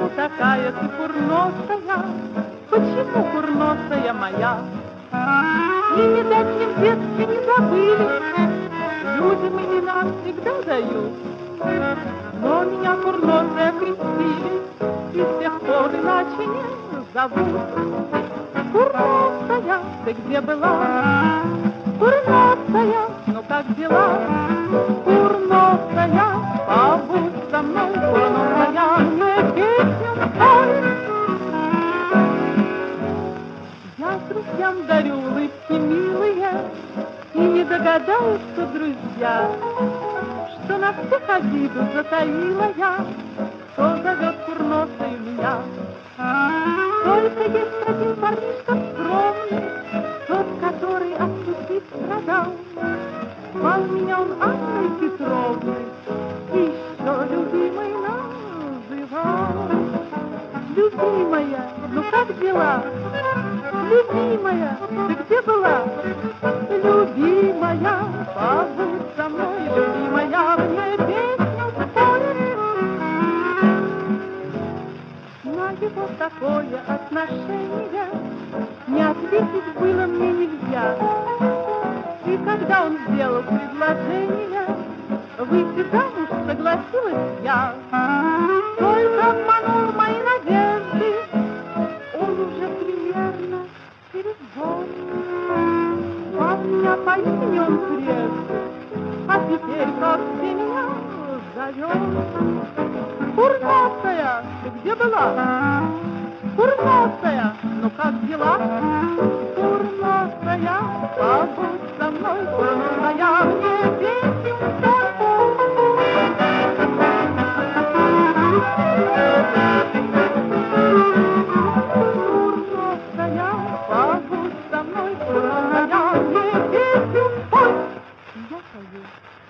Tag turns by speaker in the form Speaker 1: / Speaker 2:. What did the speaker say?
Speaker 1: такая ты курносая, почему курносая моя? И, видать, мне в детстве не забыли, людям имена всегда дают. Но меня курносая крестили, и с тех пор иначе не зовут. Курносая, ты где была? Курносая, ну как дела? Курносая, побудь со мной, курносая, мне песню спой. Я друзьям дарю улыбки милые, и не догадаются друзья, что на всех обиду затаила я, кто зовет курносой меня. Только есть один парнишка скромный, тот, который от судьбы страдал. Звал меня он Анной Петровной, и еще любимой называл. Любимая, ну как дела? Любимая, ты где была? Любимая, побудь со мной, любимая, мне песню спой. На его такое отношение не ответить было мне нельзя. И когда он сделал предложение, выйти замуж согласилась я. Только обманул мои надежды он уже примерно через год. Звал меня по имени он прежде, а теперь как ты меня зовешь? Курносая, ты где была? Курносая, ну как дела? Курносая, побудь со мной, курносая, мне песню спой. Курносая, побудь со мной, курносая, мне песню спой. Я пою.